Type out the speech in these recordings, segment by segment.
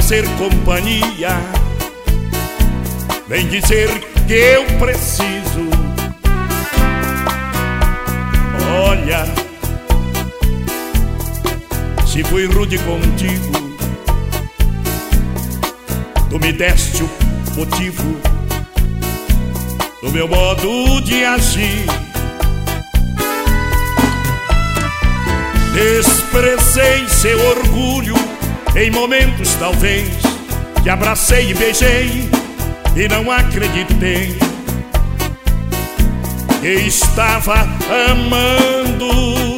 fazer companhia, vem dizer que eu preciso. Olha, se fui rude contigo, tu me deste o motivo do meu modo de agir. Desprezei seu orgulho em momentos talvez que abracei e beijei e não acreditei que estava amando.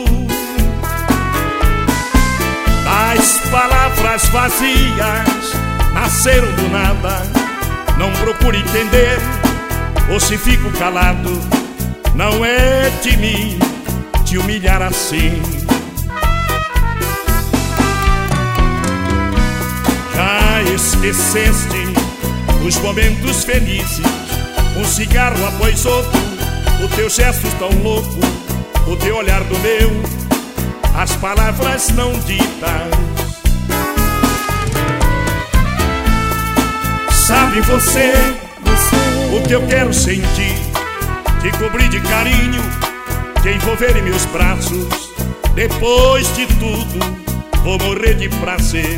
Das palavras vazias nasceram do nada. Não procure entender, ou se fico calado, não é de mim te humilhar assim. Já esqueceste os momentos felizes, um cigarro após outro, o teu gesto tão louco, o teu olhar do meu, as palavras não ditas. Sabe você o que eu quero sentir? Te cobrir de carinho, te envolver em meus braços. Depois de tudo, vou morrer de prazer.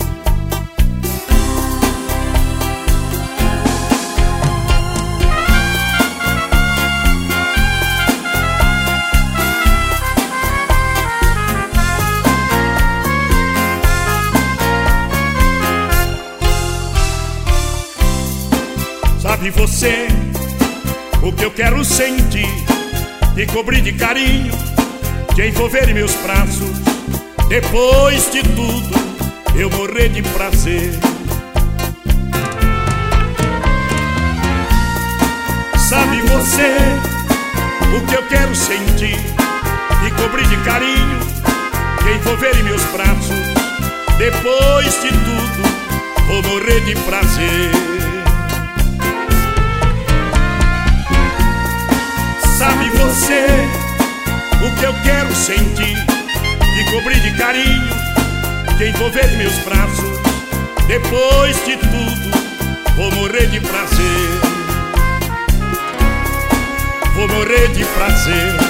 Sabe você o que eu quero sentir? Te cobrir de carinho, te envolver em meus braços. Depois de tudo, eu morrer de prazer. Sabe você o que eu quero sentir? Te cobrir de carinho, te envolver em meus braços. Depois de tudo, vou morrer de prazer. Sabe você o que eu quero sentir? Te cobrir de carinho, te envolver em meus braços. Depois de tudo, vou morrer de prazer. Vou morrer de prazer.